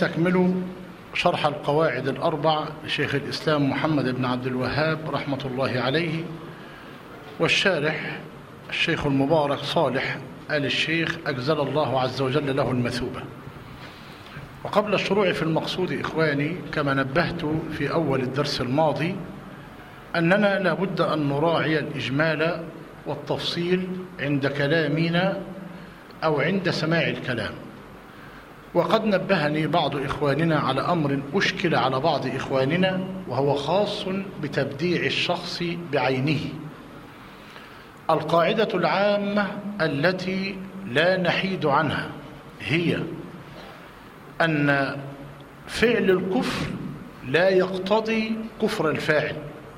نستكمل شرح القواعد الأربع لشيخ الإسلام محمد بن عبد الوهاب رحمة الله عليه، والشارح الشيخ المبارك صالح آل الشيخ أجزل الله عز وجل له المثوبة. وقبل الشروع في المقصود إخواني، كما نبهت في أول الدرس الماضي أننا لابد أن نراعي الإجمال والتفصيل عند كلامنا أو عند سماع الكلام. وقد نبهني بعض إخواننا على أمر أشكل على بعض إخواننا، وهو خاص بتبديع الشخص بعينه. القاعدة العامة التي لا نحيد عنها هي أن فعل الكفر لا يقتضي كفر الفاعل،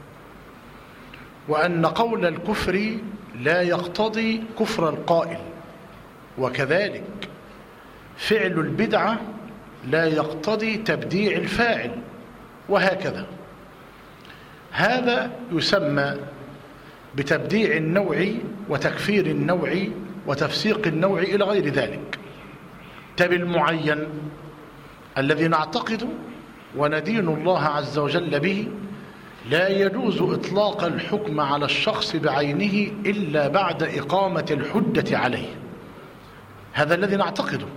وأن قول الكفر لا يقتضي كفر القائل، وكذلك فعل البدعة لا يقتضي تبديع الفاعل، وهكذا. هذا يسمى بتبديع النوع وتكفير النوع وتفسيق النوع إلى غير ذلك. المعين الذي نعتقد وندين الله عز وجل به لا يجوز إطلاق الحكم على الشخص بعينه إلا بعد إقامة الحجة عليه. هذا الذي نعتقده،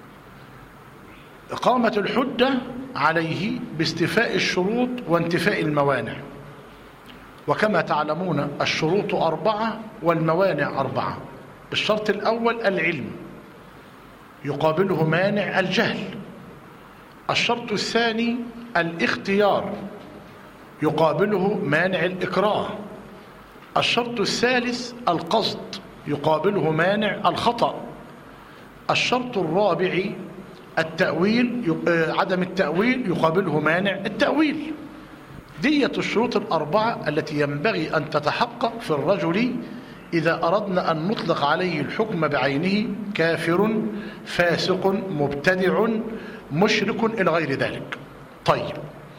إقامة الحجة عليه باستيفاء الشروط وانتفاء الموانع. وكما تعلمون الشروط 4 والموانع 4. الشرط الأول العلم، يقابله مانع الجهل. الشرط الثاني الاختيار، يقابله مانع الإكراه. الشرط الثالث القصد، يقابله مانع الخطأ. الشرط الرابع التأويل، عدم التأويل، يقابله مانع التأويل. دية الشروط 4 التي ينبغي أن تتحقق في الرجل إذا أردنا أن نطلق عليه الحكم بعينه كافر، فاسق، مبتدع، مشرك إلى غير ذلك. طيب،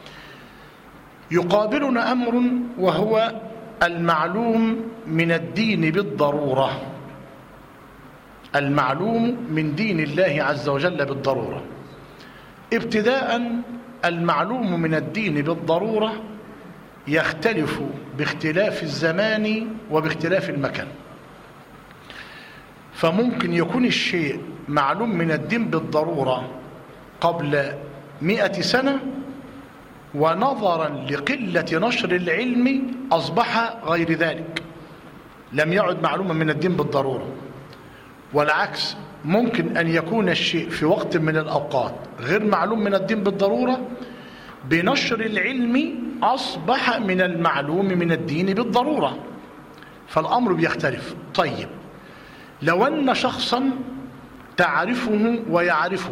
يقابلنا أمر وهو المعلوم من الدين بالضرورة. المعلوم من دين الله عز وجل بالضرورة. ابتداء، المعلوم من الدين بالضرورة يختلف باختلاف الزمان وباختلاف المكان. فممكن يكون الشيء معلوم من الدين بالضرورة قبل 100 سنة، ونظرا لقلة نشر العلم أصبح غير ذلك، لم يعد معلوما من الدين بالضرورة. والعكس، ممكن أن يكون الشيء في وقت من الأوقات غير معلوم من الدين بالضرورة، بنشر العلم أصبح من المعلوم من الدين بالضرورة. فالأمر بيختلف. طيب، لو أن شخصا تعرفه ويعرفك،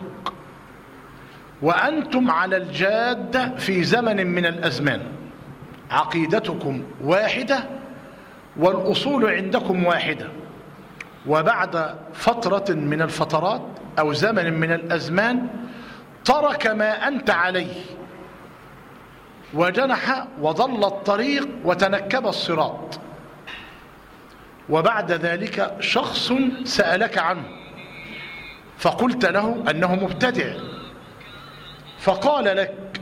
وأنتم على الجادة في زمن من الأزمان، عقيدتكم واحدة والأصول عندكم واحدة، وبعد فترة من الفترات أو زمن من الأزمان ترك ما أنت عليه وجنح وضل الطريق وتنكب الصراط، وبعد ذلك شخص سألك عنه فقلت له أنه مبتدع، فقال لك: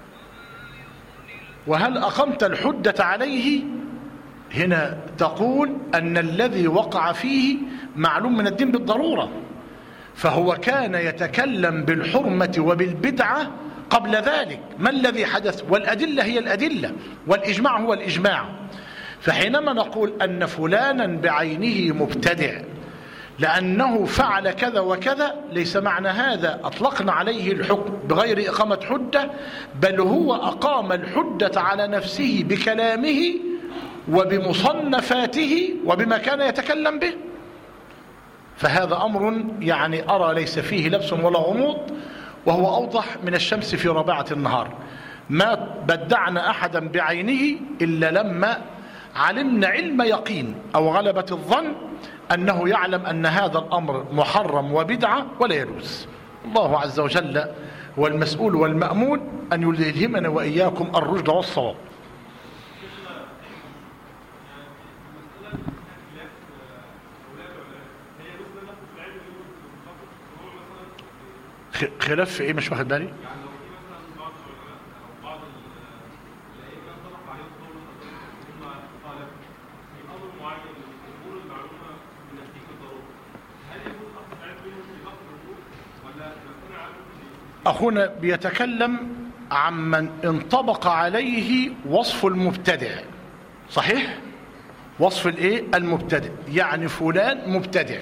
وهل أقمت الحجة عليه؟ هنا تقول أن الذي وقع فيه معلوم من الدين بالضرورة، فهو كان يتكلم بالحرمة وبالبدعة قبل ذلك. ما الذي حدث؟ والأدلة هي الأدلة، والإجماع هو الإجماع. فحينما نقول أن فلانا بعينه مبتدع لأنه فعل كذا وكذا، ليس معنى هذا أطلقنا عليه الحكم بغير إقامة حجة، بل هو أقام الحجة على نفسه بكلامه وبمصنفاته وبما كان يتكلم به. فهذا أمر يعني أرى ليس فيه لبس ولا غموض، وهو أوضح من الشمس في رباعة النهار. ما بدعنا أحدا بعينه إلا لما علمنا علم يقين أو غلبة الظن أنه يعلم أن هذا الأمر محرم وبدعة ولا يجوز. الله عز وجل هو المسؤول والمأمول أن يلهمنا وإياكم الرشد والصواب. خلاف في ايه؟ مش واخد بالي. أخونا بيتكلم عمن انطبق عليه وصف المبتدع، صحيح؟ وصف الايه؟ المبتدع، يعني فلان مبتدع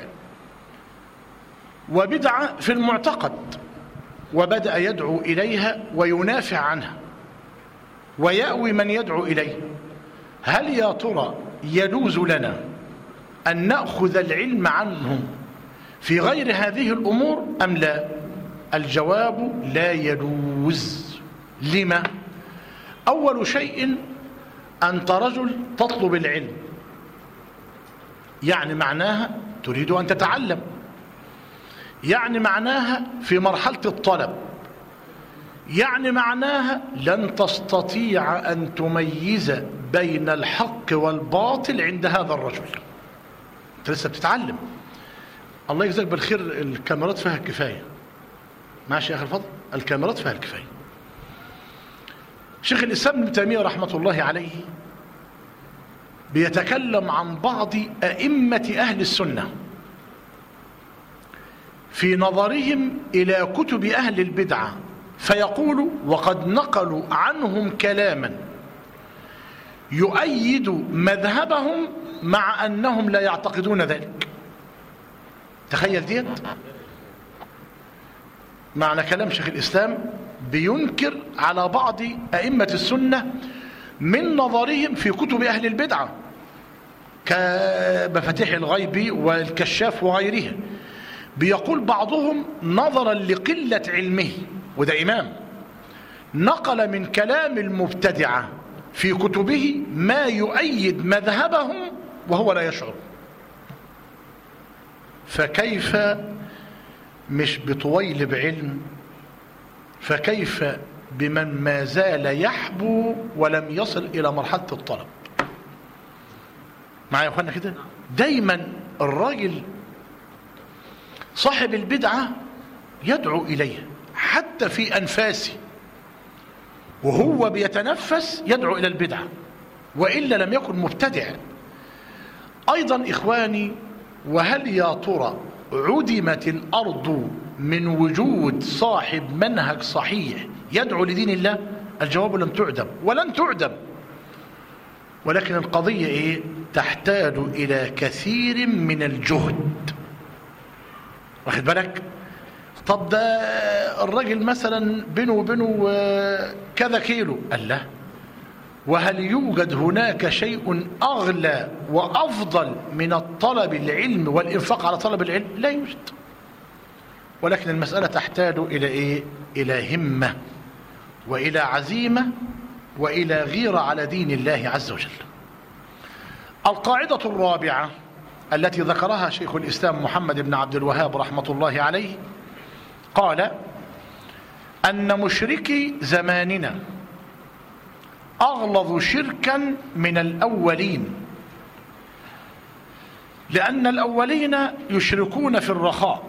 وبدعة في المعتقد، وبدأ يدعو إليها وينافع عنها ويأوي من يدعو إليه. هل يا ترى يجوز لنا أن نأخذ العلم عنهم في غير هذه الأمور أم لا؟ الجواب لا يجوز. لما؟ أول شيء أنت رجل تطلب العلم، يعني معناها تريد أن تتعلم، يعني معناها في مرحلة الطلب، يعني معناها لن تستطيع أن تميز بين الحق والباطل عند هذا الرجل. أنت لسه بتتعلم. الله يجزاك بالخير، الكاميرات فيها الكفاية. ماشي يا أخي الفضل، الكاميرات فيها الكفاية. شيخ الإسلام ابن تيمية رحمة الله عليه بيتكلم عن بعض أئمة أهل السنة في نظرهم إلى كتب أهل البدعة، فيقول: وقد نقلوا عنهم كلاما يؤيد مذهبهم مع أنهم لا يعتقدون ذلك. تخيل ديت معنى كلام شيخ الإسلام، بينكر على بعض أئمة السنة من نظرهم في كتب أهل البدعة كمفاتيح الغيب والكشاف وغيرها. بيقول بعضهم نظرا لقلة علمه، وده إمام، نقل من كلام المبتدعة في كتبه ما يؤيد مذهبهم وهو لا يشعر. فكيف مش بطويل بعلم، فكيف بمن ما زال يحبو ولم يصل إلى مرحلة الطلب؟ معايا يا أخوانا كده؟ دايما الراجل صاحب البدعة يدعو إليها حتى في أنفاسه، وهو بيتنفس يدعو إلى البدعة، وإلا لم يكن مبتدع. أيضا إخواني، وهل يا ترى عدمت الأرض من وجود صاحب منهج صحيح يدعو لدين الله؟ الجواب لم تعدم ولن تعدم، ولكن القضية إيه؟ تحتاج إلى كثير من الجهد. واخد بالك؟ طب ده الرجل مثلا بينه وبينه كذا كيلو، قال لا. وهل يوجد هناك شيء أغلى وأفضل من الطلب العلم والإنفاق على طلب العلم؟ لا يوجد. ولكن المسألة تحتاج إلى إيه؟ إلى همة وإلى عزيمة وإلى غيرة على دين الله عز وجل. القاعدة الرابعة التي ذكرها شيخ الإسلام محمد بن عبد الوهاب رحمة الله عليه، قال: أن مشركي زماننا أغلظ شركا من الأولين، لأن الأولين يشركون في الرخاء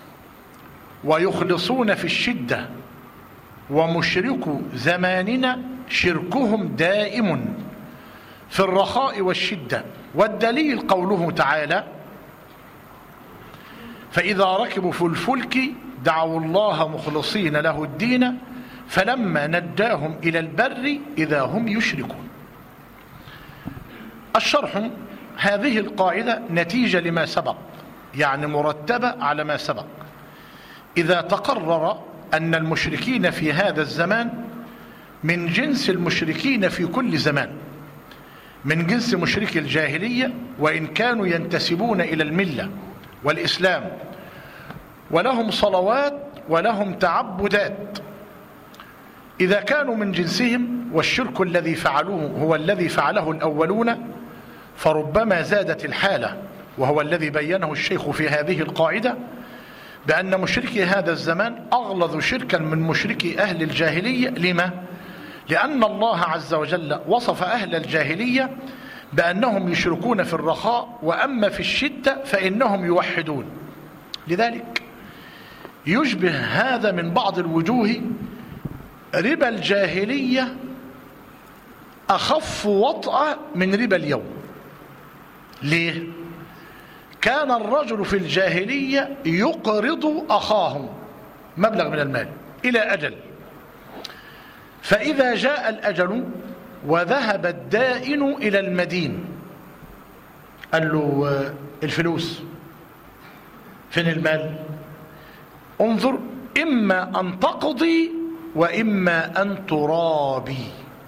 ويخلصون في الشدة، ومشركو زماننا شركهم دائم في الرخاء والشدة. والدليل قوله تعالى: فإذا ركبوا في الفلك دعوا الله مخلصين له الدين فلما نجاهم إلى البر إذا هم يشركون. الشرح: هذه القاعدة نتيجة لما سبق، يعني مرتبة على ما سبق. إذا تقرر أن المشركين في هذا الزمان من جنس المشركين في كل زمان، من جنس مشركي الجاهلية، وإن كانوا ينتسبون إلى الملة والإسلام ولهم صلوات ولهم تعبدات، إذا كانوا من جنسهم والشرك الذي فعلوه هو الذي فعله الأولون، فربما زادت الحالة، وهو الذي بينه الشيخ في هذه القاعدة، بأن مشركي هذا الزمان أغلظ شركا من مشركي أهل الجاهلية. لما؟ لأن الله عز وجل وصف أهل الجاهلية بأنهم يشركون في الرخاء، وأما في الشدة فإنهم يوحدون. لذلك يشبه هذا من بعض الوجوه ربا الجاهلية، أخف وطأة من ربا اليوم. ليه؟ كان الرجل في الجاهلية يقرض أخاه مبلغ من المال إلى أجل، فإذا جاء الأجل وذهب الدائن إلى المدين قال له الفلوس فين المال؟ انظر، إما أن تقضي وإما أن ترابي.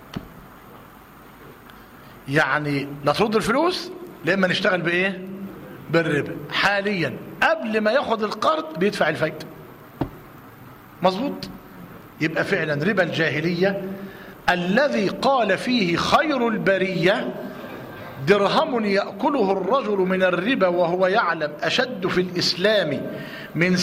يعني لا ترد الفلوس لما نشتغل بإيه؟ بالربا. حاليا قبل ما ياخد القرض بيدفع الفايدة. مظبوط؟ يبقى فعلا ربا الجاهلية الذي قال فيه خير البرية درهم يأكله الرجل من الربا وهو يعلم أشد في الإسلام من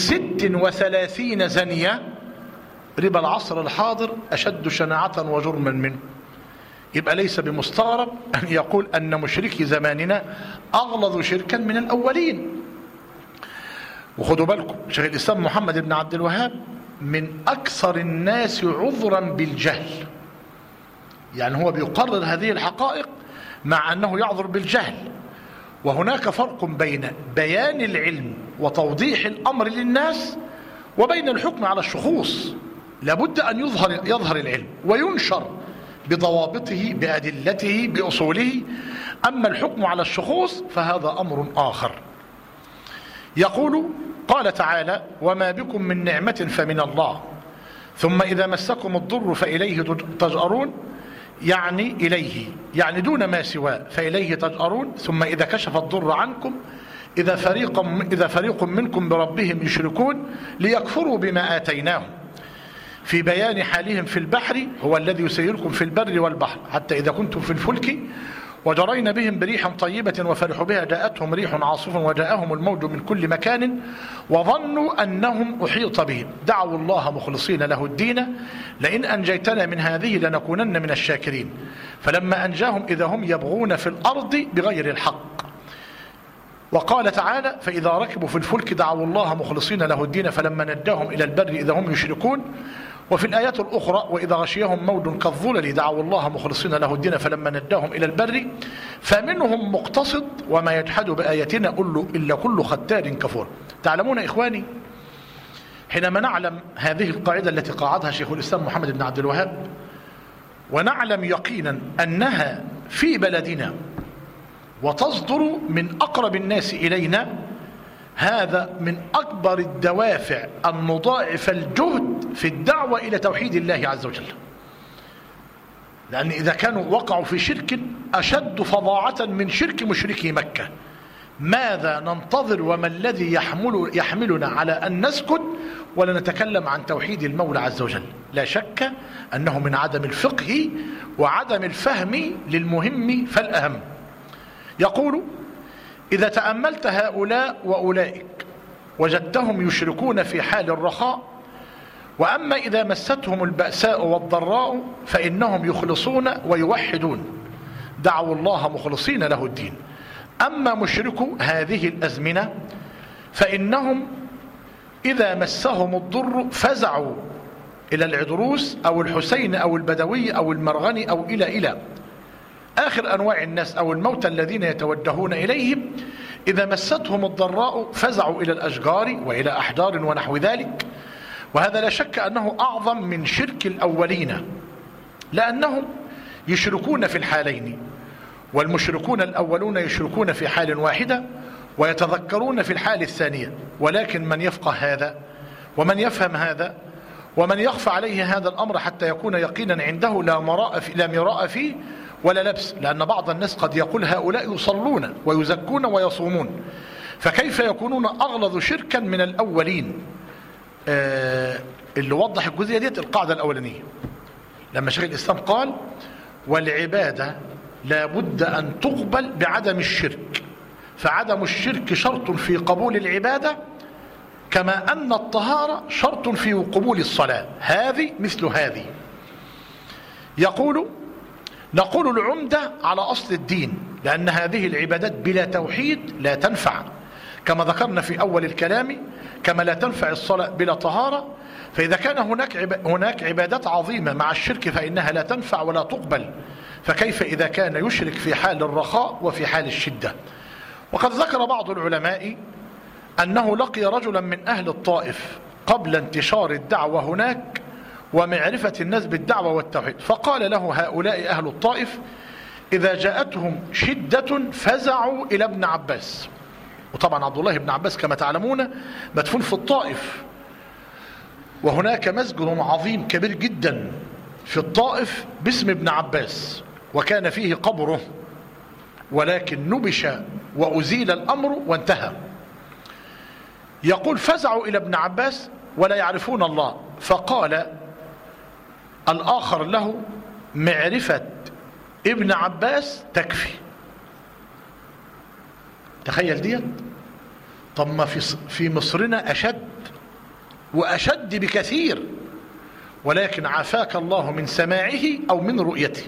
36 زنية، ربا العصر الحاضر أشد شناعة وجرما منه. يبقى ليس بمستغرب أن يقول أن مشركي زماننا أغلظ شركا من الأولين. وخدوا بالكم، شيخ الإسلام محمد بن عبد الوهاب من أكثر الناس عذرا بالجهل، يعني هو بيقرر هذه الحقائق مع أنه يعذر بالجهل. وهناك فرق بين بيان العلم وتوضيح الأمر للناس وبين الحكم على الشخوص. لابد أن يظهر العلم وينشر بضوابطه بأدلته بأصوله. أما الحكم على الشخوص فهذا أمر آخر. يقول قال تعالى: وما بكم من نعمة فمن الله ثم إذا مسكم الضر فإليه تجأرون، يعني إليه، يعني دون ما سواه، فإليه تجأرون. ثم إذا كشف الضر عنكم إذا فريق منكم بربهم يشركون ليكفروا بما آتيناهم. في بيان حالهم في البحر هو الذي يسيركم في البر والبحر حتى إذا كنتم في الفلك وجرين بهم بريح طيبة وفرحوا بها جاءتهم ريح عاصف وجاءهم الموج من كل مكان وظنوا أنهم أحيط بهم دعوا الله مخلصين له الدين لئن أنجيتنا من هذه لنكونن من الشاكرين فلما أنجاهم إذا هم يبغون في الأرض بغير الحق. وقال تعالى: فإذا ركبوا في الفلك دعوا الله مخلصين له الدين فلما نجاهم إلى البر إذا هم يشركون. وفي الآيات الأخرى: وإذا غشيهم موج كالظلل دعوا الله مخلصين له الدين فلما نجاهم إلى البر فمنهم مقتصد وما يجحد بآياتنا إلا كل ختار كفور. تعلمون إخواني، حينما نعلم هذه القاعدة التي قاعدها شيخ الإسلام محمد بن عبد الوهاب ونعلم يقينا أنها في بلدنا وتصدر من أقرب الناس إلينا، هذا من أكبر الدوافع أن نضاعف الجهد في الدعوة إلى توحيد الله عز وجل. لأن إذا كانوا وقعوا في شرك أشد فظاعة من شرك مشركي مكة، ماذا ننتظر وما الذي يحملنا على أن نسكت ولا نتكلم عن توحيد المولى عز وجل؟ لا شك أنه من عدم الفقه وعدم الفهم للمهم فالأهم. يقول: إذا تأملت هؤلاء وأولئك وجدتهم يشركون في حال الرخاء، وأما إذا مستهم البأساء والضراء فإنهم يخلصون ويوحدون دعوا الله مخلصين له الدين. أما مشركو هذه الأزمنة فإنهم إذا مسهم الضر فزعوا إلى العدروس أو الحسين أو البدوي أو المرغني أو إلى آخر أنواع الناس أو الموتى الذين يتوجهون إليهم. إذا مستهم الضراء فزعوا إلى الأشجار وإلى أحجار ونحو ذلك. وهذا لا شك أنه أعظم من شرك الأولين، لأنهم يشركون في الحالين، والمشركون الأولون يشركون في حال واحدة ويتذكرون في الحال الثانية. ولكن من يفقه هذا ومن يفهم هذا ومن يخفى عليه هذا الأمر حتى يكون يقينا عنده لا مراء فيه ولا لبس، لأن بعض الناس قد يقول هؤلاء يصلون ويزكون ويصومون، فكيف يكونون أغلظ شركا من الأولين؟ اللي وضح الجزئية ديت القاعدة الأولانية لما شيخ الإسلام قال: والعبادة لا بد أن تقبل بعدم الشرك، فعدم الشرك شرط في قبول العبادة كما أن الطهارة شرط في قبول الصلاة. هذه مثل هذه. نقول العمدة على أصل الدين، لأن هذه العبادات بلا توحيد لا تنفع، كما ذكرنا في أول الكلام كما لا تنفع الصلاة بلا طهارة. فإذا كان هناك عبادات عظيمة مع الشرك فإنها لا تنفع ولا تقبل، فكيف إذا كان يشرك في حال الرخاء وفي حال الشدة؟ وقد ذكر بعض العلماء أنه لقي رجلا من أهل الطائف قبل انتشار الدعوة هناك ومعرفة الناس بالدعوة والتوحيد، فقال له هؤلاء أهل الطائف إذا جاءتهم شدة فزعوا إلى ابن عباس. وطبعا عبد الله بن عباس كما تعلمون مدفون في الطائف، وهناك مسجد عظيم كبير جدا في الطائف باسم ابن عباس، وكان فيه قبره، ولكن نبش وأزيل الأمر وانتهى. يقول فزعوا إلى ابن عباس ولا يعرفون الله، فقال الآخر له معرفة ابن عباس تكفي. تخيل ديت. طب ما في مصرنا أشد وأشد بكثير، ولكن عافاك الله من سماعه أو من رؤيته.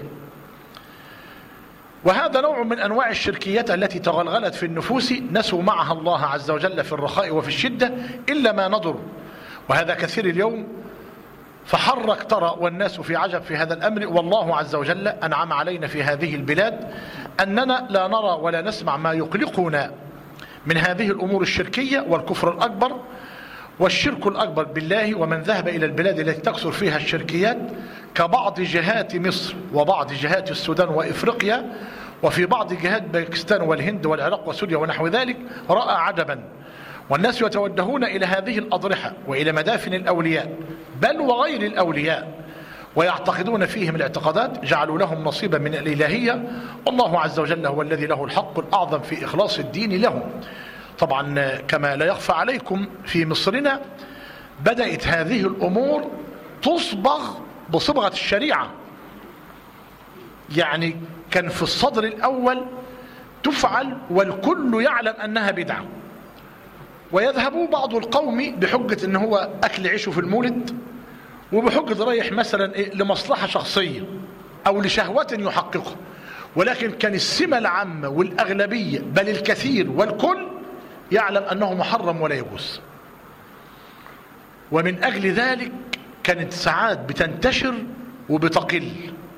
وهذا نوع من أنواع الشركيات التي تغلغلت في النفوس، نسوا معها الله عز وجل في الرخاء وفي الشدة إلا ما نضر، وهذا كثير اليوم. فحرك ترى والناس في عجب في هذا الأمر. والله عز وجل أنعم علينا في هذه البلاد أننا لا نرى ولا نسمع ما يقلقنا من هذه الأمور الشركية والكفر الأكبر والشرك الأكبر بالله. ومن ذهب إلى البلاد التي تكثر فيها الشركيات كبعض جهات مصر وبعض جهات السودان وإفريقيا وفي بعض جهات باكستان والهند والعراق وسوريا ونحو ذلك، رأى عجبا. والناس يتوجهون إلى هذه الأضرحة وإلى مدافن الأولياء بل وغير الأولياء، ويعتقدون فيهم الاعتقادات، جعلوا لهم نصيبا من الإلهية. والله عز وجل هو الذي له الحق الأعظم في إخلاص الدين لهم. طبعا كما لا يخفى عليكم في مصرنا بدأت هذه الأمور تصبغ بصبغة الشريعة. يعني كان في الصدر الأول تفعل والكل يعلم أنها بدعة، ويذهب بعض القوم بحجة أنه هو أكل عيشه في المولد، وبحجة رايح مثلا لمصلحة شخصية أو لشهوة يحققها، ولكن كان السمة العامة والأغلبية بل الكثير والكل يعلم أنه محرم ولا يجوز. ومن أجل ذلك كانت ساعات بتنتشر وبتقل.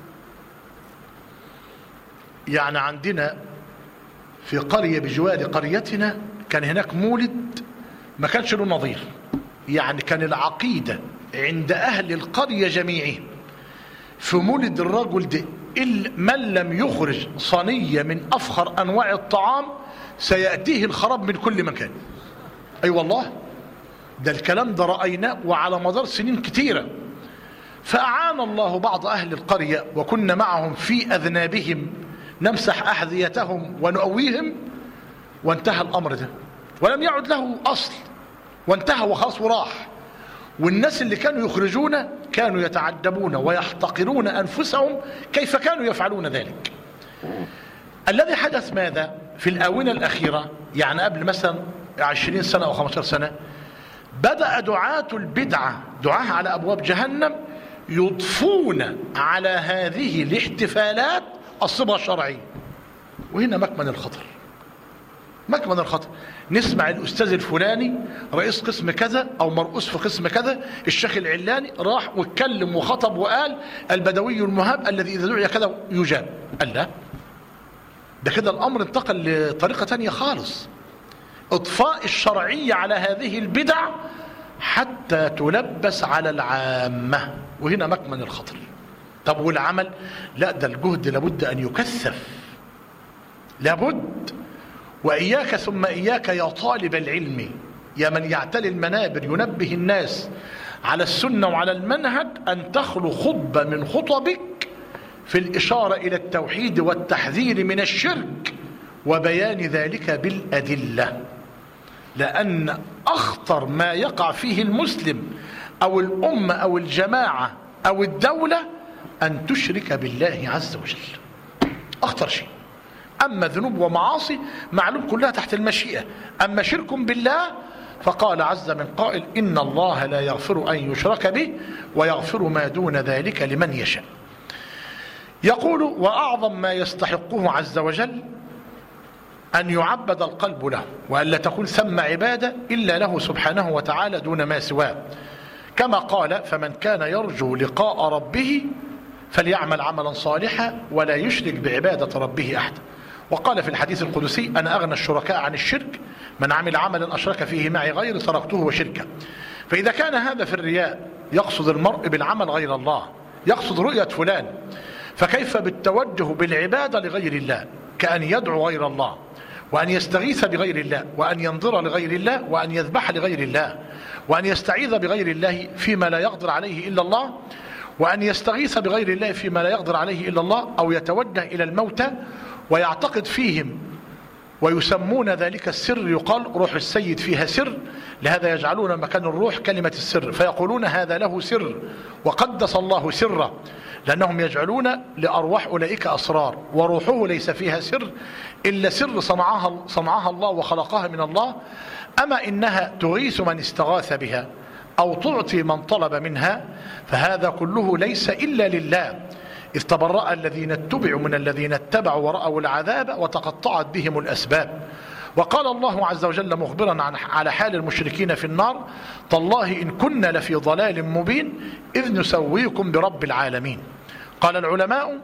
يعني عندنا في قرية بجوار قريتنا كان هناك مولد ما كانش له نظير. يعني كان العقيدة عند أهل القرية جميعهم في مولد الرجل ده من لم يخرج صينية من أفخر أنواع الطعام سيأتيه الخراب من كل مكان. أي والله ده الكلام ده رأيناه وعلى مدار سنين كتيرة. فأعان الله بعض أهل القرية وكنا معهم في أذنابهم نمسح أحذيتهم ونؤويهم، وانتهى الأمر ده ولم يعد له أصل، وانتهى وخلاص وراح. والناس اللي كانوا يخرجون كانوا يتعجبون ويحتقرون أنفسهم كيف كانوا يفعلون ذلك. الذي حدث ماذا في الآونة الأخيرة، يعني قبل مثلا 20 سنة أو 15 سنة، بدأ دعاة البدعة دعاة على أبواب جهنم يضفون على هذه الاحتفالات الصبغة الشرعية. وهنا مكمن الخطر، مكمن الخطر. نسمع الأستاذ الفلاني رئيس قسم كذا أو مرؤوس في قسم كذا، الشيخ العلاني راح واتكلم وخطب وقال البدوي المهاب الذي إذا دعي كذا يجاب. قال لا، ده كده الأمر انتقل لطريقة تانية خالص. إضفاء الشرعية على هذه البدع حتى تلبس على العامة، وهنا مكمن الخطر. طب والعمل؟ لا، ده الجهد لابد أن يكثف، لابد. وإياك ثم إياك يا طالب العلم، يا من يعتلي المنابر ينبه الناس على السنة وعلى المنهج، أن تخلو خطبة من خطبك في الإشارة إلى التوحيد والتحذير من الشرك وبيان ذلك بالأدلة. لأن أخطر ما يقع فيه المسلم أو الأمة أو الجماعة أو الدولة أن تشرك بالله عز وجل، أخطر شيء. أما ذنوب ومعاصي معلوم كلها تحت المشيئة، أما شرك بالله فقال عز من قائل إن الله لا يغفر أن يشرك به ويغفر ما دون ذلك لمن يشاء. يقول وأعظم ما يستحقه عز وجل أن يعبد القلب له، وأن لا تكون ثم عبادة إلا له سبحانه وتعالى دون ما سواه، كما قال: فمن كان يرجو لقاء ربه فليعمل عملا صالحا ولا يشرك بعبادة ربه أحدا. وقال في الحديث القدسي: أنا أغنى الشركاء عن الشرك، من عمل عملا أشرك فيه معي غيري تركته وشركه. فإذا كان هذا في الرياء يقصد المرء بالعمل غير الله، يقصد رؤية فلان، فكيف بالتوجه بالعبادة لغير الله، كأن يدعو غير الله، وأن يستغيث بغير الله، وأن ينظر لغير الله، وأن يذبح لغير الله، وأن يستعيذ بغير الله فيما لا يقدر عليه إلا الله، وأن يستغيث بغير الله فيما لا يقدر عليه إلا الله، أو يتوجه إلى الموتى ويعتقد فيهم ويسمون ذلك السر، يقال روح السيد فيها سر، لهذا يجعلون مكان الروح كلمة السر، فيقولون هذا له سر وقدس الله سره، لأنهم يجعلون لأرواح أولئك أسرار، وروحه ليس فيها سر إلا سر صنعها الله وخلقها من الله. أما إنها تغيث من استغاث بها أو تعطي من طلب منها، فهذا كله ليس إلا لله، إذ تبرأ الذين اتبعوا من الذين اتبعوا ورأوا العذاب وتقطعت بهم الأسباب. وقال الله عز وجل مخبرا على حال المشركين في النار: تالله إن كنا لفي ضلال مبين إذ نسويكم برب العالمين. قال العلماء: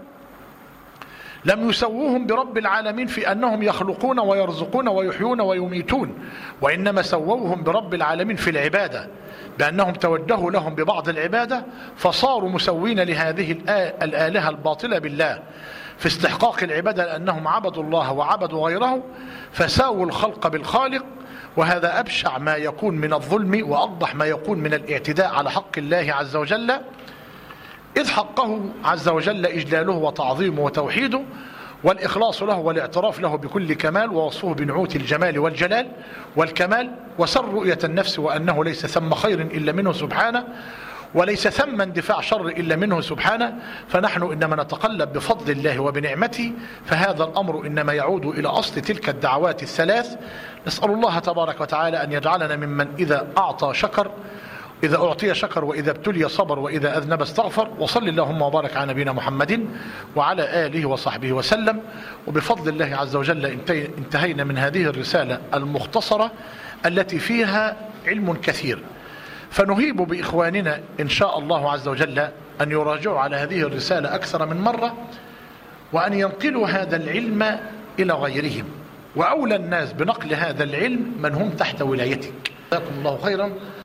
لم يسووهم برب العالمين في أنهم يخلقون ويرزقون ويحيون ويميتون، وإنما سووهم برب العالمين في العبادة، بأنهم توجهوا لهم ببعض العبادة فصاروا مسوين لهذه الآلهة الباطلة بالله في استحقاق العبادة، لأنهم عبدوا الله وعبدوا غيره فساووا الخلق بالخالق. وهذا أبشع ما يكون من الظلم وأقبح ما يكون من الاعتداء على حق الله عز وجل، إذ حقه عز وجل إجلاله وتعظيمه وتوحيده والإخلاص له والاعتراف له بكل كمال، ووصفه بنعوت الجمال والجلال والكمال، وسر رؤية النفس وأنه ليس ثم خير إلا منه سبحانه، وليس ثم اندفاع شر إلا منه سبحانه. فنحن إنما نتقلب بفضل الله وبنعمته، فهذا الأمر إنما يعود إلى أصل تلك الدعوات الثلاث. نسأل الله تبارك وتعالى أن يجعلنا ممن إذا أعطى شكر، إذا أعطي شكر، وإذا ابتلي صبر، وإذا أذنب استغفر. وصل اللهم وبارك على نبينا محمد وعلى آله وصحبه وسلم. وبفضل الله عز وجل انتهينا من هذه الرسالة المختصرة التي فيها علم كثير، فنهيب بإخواننا إن شاء الله عز وجل أن يراجعوا على هذه الرسالة أكثر من مرة، وأن ينقلوا هذا العلم إلى غيرهم، وأولى الناس بنقل هذا العلم من هم تحت ولايتك. جزاكم الله خيرا.